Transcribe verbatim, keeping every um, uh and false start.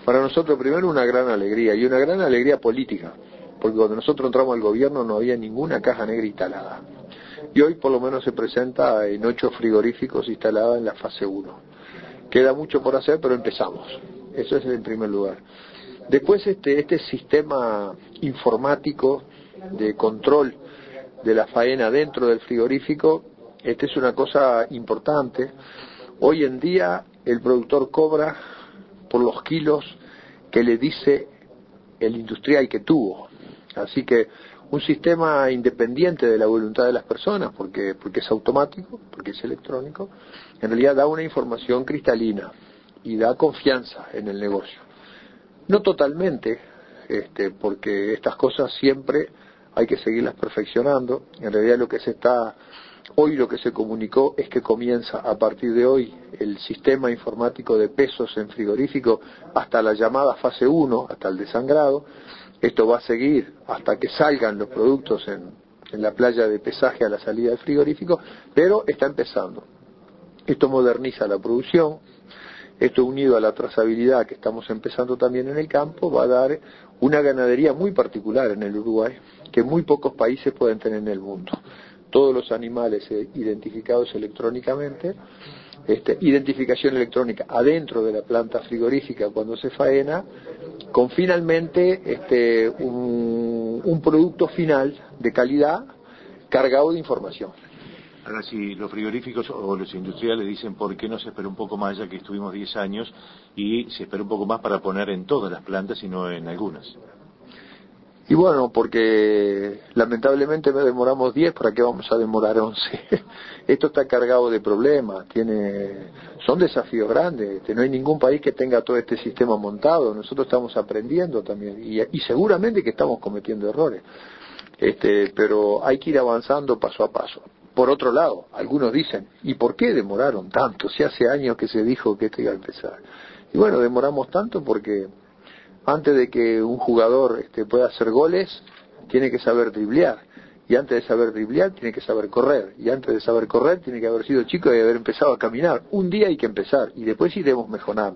Para nosotros primero una gran alegría, y una gran alegría política, porque cuando nosotros entramos al gobierno no había ninguna caja negra instalada. Y hoy por lo menos se presenta en ocho frigoríficos instalados en la fase uno. Queda mucho por hacer, pero empezamos. Eso es en primer lugar. Después este, este sistema informático de control de la faena dentro del frigorífico, este es una cosa importante. Hoy en día el productor cobra por los kilos que le dice el industrial que tuvo. Así que un sistema independiente de la voluntad de las personas, porque, porque es automático, porque es electrónico, en realidad da una información cristalina y da confianza en el negocio. No totalmente, este, porque estas cosas siempre hay que seguirlas perfeccionando. En realidad lo que se está, hoy lo que se comunicó es que comienza a partir de hoy el sistema informático de pesos en frigorífico hasta la llamada fase uno, hasta el desangrado. Esto va a seguir hasta que salgan los productos en, en la playa de pesaje a la salida del frigorífico, pero está empezando. Esto moderniza la producción. Esto unido a la trazabilidad que estamos empezando también en el campo va a dar una ganadería muy particular en el Uruguay que muy pocos países pueden tener en el mundo. Todos los animales identificados electrónicamente, este, identificación electrónica adentro de la planta frigorífica cuando se faena, con finalmente este, un, un producto final de calidad cargado de información. Ahora, si los frigoríficos o los industriales dicen por qué no se espera un poco más, ya que estuvimos diez años, y se espera un poco más para poner en todas las plantas y no en algunas. Y bueno, porque lamentablemente me demoramos diez, ¿para qué vamos a demorar once? Esto está cargado de problemas, tiene, son desafíos grandes, no hay ningún país que tenga todo este sistema montado, nosotros estamos aprendiendo también, y, y seguramente que estamos cometiendo errores, este, pero hay que ir avanzando paso a paso. Por otro lado, algunos dicen, ¿y por qué demoraron tanto? Si hace años que se dijo que esto iba a empezar. Y bueno, demoramos tanto porque antes de que un jugador este, pueda hacer goles, tiene que saber driblear. Y antes de saber driblear, tiene que saber correr. Y antes de saber correr, tiene que haber sido chico y haber empezado a caminar. Un día hay que empezar, y después iremos mejorando.